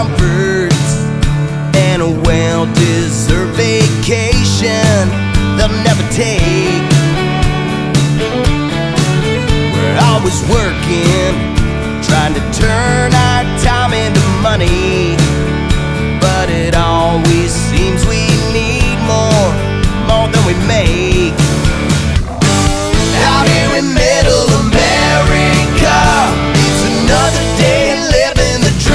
comforts and a well-deserved vacation they'll never take. We're always working, trying to turn our time into money.